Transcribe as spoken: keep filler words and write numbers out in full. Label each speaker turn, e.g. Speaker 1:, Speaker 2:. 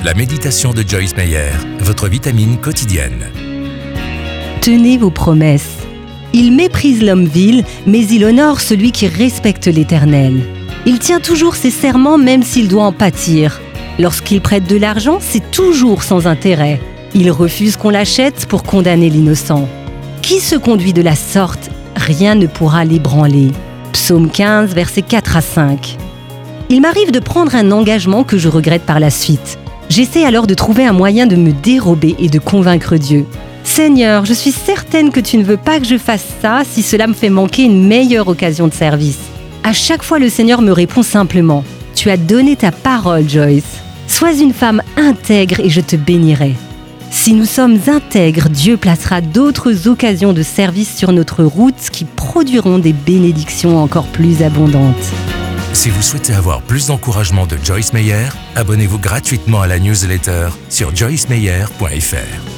Speaker 1: La méditation de Joyce Meyer, votre vitamine quotidienne.
Speaker 2: Tenez vos promesses. Il méprise l'homme vil, mais il honore celui qui respecte l'Éternel. Il tient toujours ses serments même s'il doit en pâtir. Lorsqu'il prête de l'argent, c'est toujours sans intérêt. Il refuse qu'on l'achète pour condamner l'innocent. Qui se conduit de la sorte, rien ne pourra l'ébranler. Psaume quinze, versets quatre à cinq. Il m'arrive de prendre un engagement que je regrette par la suite. J'essaie alors de trouver un moyen de me dérober et de convaincre Dieu. Seigneur, je suis certaine que tu ne veux pas que je fasse ça si cela me fait manquer une meilleure occasion de service. À chaque fois, le Seigneur me répond simplement « Tu as donné ta parole, Joyce. Sois une femme intègre et je te bénirai. » Si nous sommes intègres, Dieu placera d'autres occasions de service sur notre route qui produiront des bénédictions encore plus abondantes.
Speaker 1: Si vous souhaitez avoir plus d'encouragement de Joyce Meyer, abonnez-vous gratuitement à la newsletter sur joyce meyer point f r.